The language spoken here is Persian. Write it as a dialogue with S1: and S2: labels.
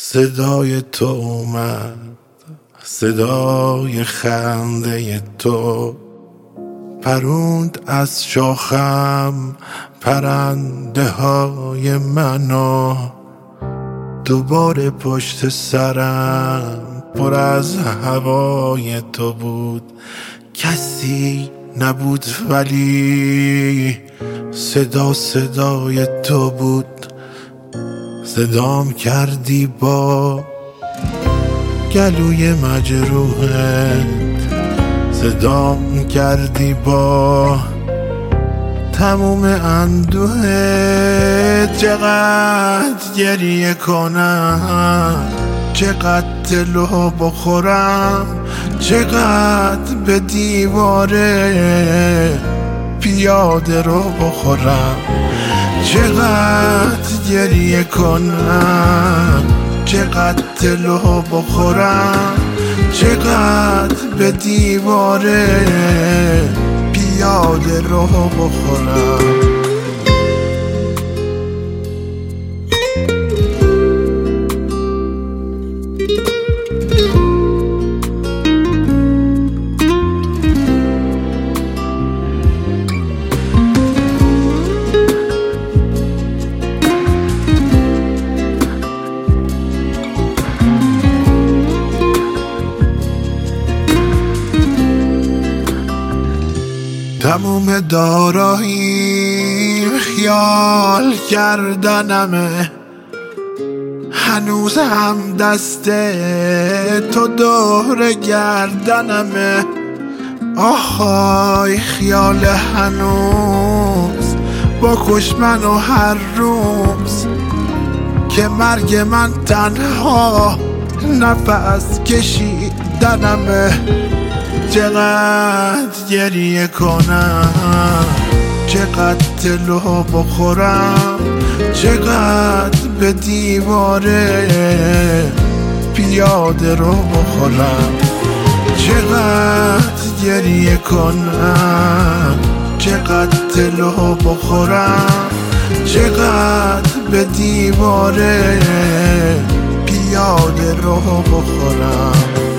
S1: صدای تو اومد، صدای خنده تو پروند از شاخم پرنده های منو. دوباره پشت سرم پر از هوای تو بود، کسی نبود ولی صدای تو بود. صدام کردی با گلوی مجروحت، صدام کردی با تموم اندوهت. چقدر گریه کنم، چقدر دلو بخورم، چقدر به دیواره پیاده رو بخورم. چقدر گریه کنم، چقدر دلو بخورم، چقدر به دیواره پیاده رو بخورم. تموم داراییم خیال کردنمه، هنوز هم دست تو دور گردنمه. آهای خیال هنوز با کش منو هر روز، که مرگ من تنها نفس کشیدنمه. چقدر گریه کنم، چقدر دلو بخورم، چقدر به دیواره پیاده رو بخورم. چقدر گریه کنم، چقدر دلو بخورم، چقدر به دیواره پیاده رو بخورم.